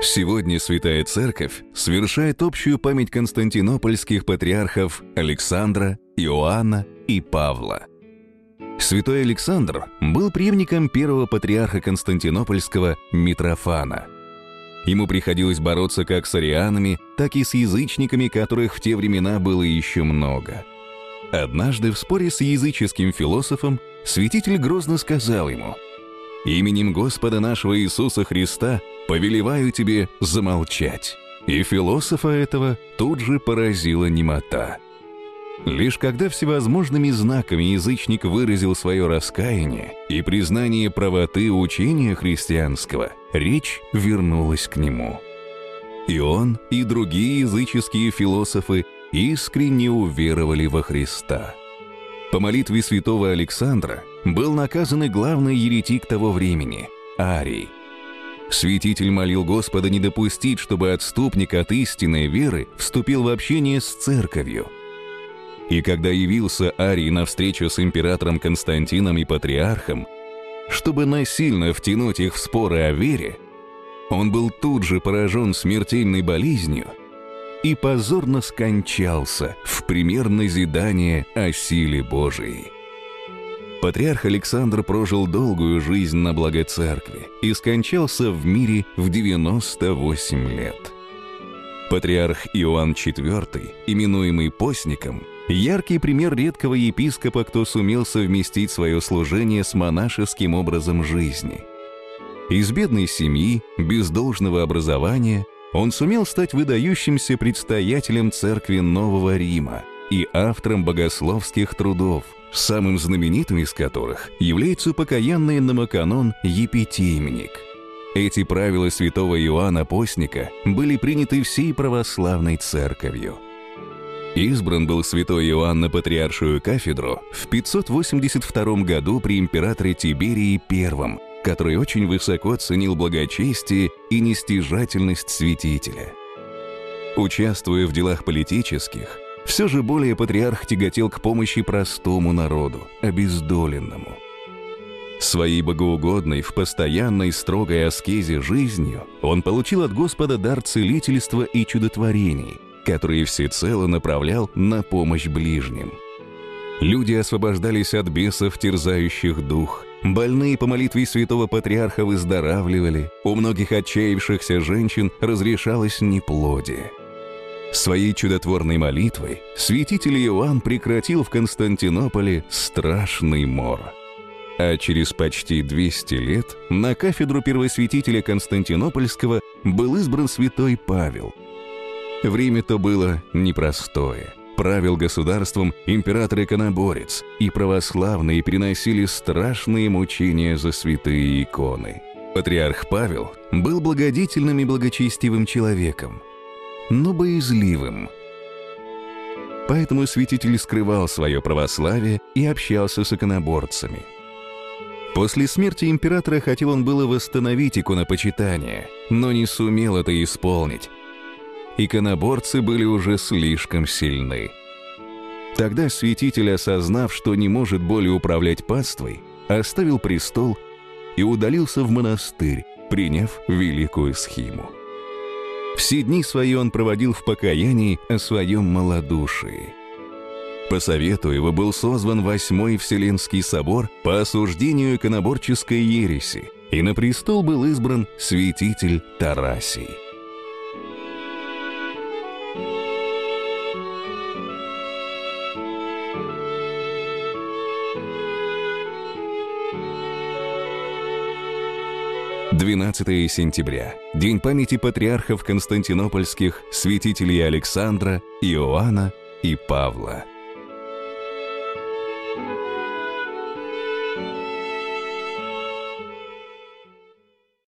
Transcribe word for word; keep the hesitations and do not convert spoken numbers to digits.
Сегодня Святая Церковь совершает общую память константинопольских патриархов Александра, Иоанна и Павла. Святой Александр был преемником первого патриарха Константинопольского Митрофана. Ему приходилось бороться как с арианами, так и с язычниками, которых в те времена было еще много. Однажды в споре с языческим философом святитель грозно сказал ему: «Именем Господа нашего Иисуса Христа повелеваю тебе замолчать». И философа этого тут же поразила немота. Лишь когда всевозможными знаками язычник выразил свое раскаяние и признание правоты учения христианского, речь вернулась к нему. И он, и другие языческие философы искренне уверовали во Христа. По молитве святого Александра был наказан и главный еретик того времени – Арий. Святитель молил Господа не допустить, чтобы отступник от истинной веры вступил в общение с церковью. И когда явился Арий на встречу с императором Константином и патриархом, чтобы насильно втянуть их в споры о вере, он был тут же поражен смертельной болезнью и позорно скончался в пример назидания о силе Божией. Патриарх Александр прожил долгую жизнь на благо церкви и скончался в мире в девяносто восемь лет. Патриарх Иоанн четвёртый, именуемый постником, яркий пример редкого епископа, кто сумел совместить свое служение с монашеским образом жизни. Из бедной семьи, без должного образования, он сумел стать выдающимся предстоятелем церкви Нового Рима и автором богословских трудов, самым знаменитым из которых является покаянный номоканон «Епитимник». Эти правила святого Иоанна Постника были приняты всей православной церковью. Избран был святой Иоанн на патриаршую кафедру в пятьсот восемьдесят втором году при императоре Тиберии Первом, который очень высоко ценил благочестие и нестяжательность святителя. Участвуя в делах политических, все же более патриарх тяготел к помощи простому народу, обездоленному. Своей богоугодной, в постоянной строгой аскезе жизнью он получил от Господа дар целительства и чудотворений, которые всецело направлял на помощь ближним. Люди освобождались от бесов, терзающих дух, больные по молитве святого патриарха выздоравливали, у многих отчаявшихся женщин разрешалось неплодие. Своей чудотворной молитвой святитель Иоанн прекратил в Константинополе страшный мор. А через почти двести лет на кафедру первосвятителя Константинопольского был избран святой Павел. Время-то было непростое. Правил государством император-иконоборец, и православные переносили страшные мучения за святые иконы. Патриарх Павел был благодетельным и благочестивым человеком, но боязливым. Поэтому святитель скрывал свое православие и общался с иконоборцами. После смерти императора хотел он было восстановить иконопочитание, но не сумел это исполнить. Иконоборцы были уже слишком сильны. Тогда святитель, осознав, что не может более управлять паствой, оставил престол и удалился в монастырь, приняв великую схиму. Все дни свои он проводил в покаянии о своем малодушии. По совету его был созван Восьмой Вселенский собор по осуждению иконоборческой ереси, и на престол был избран святитель Тарасий. двенадцатое сентября. День памяти патриархов константинопольских, святителей Александра, Иоанна и Павла.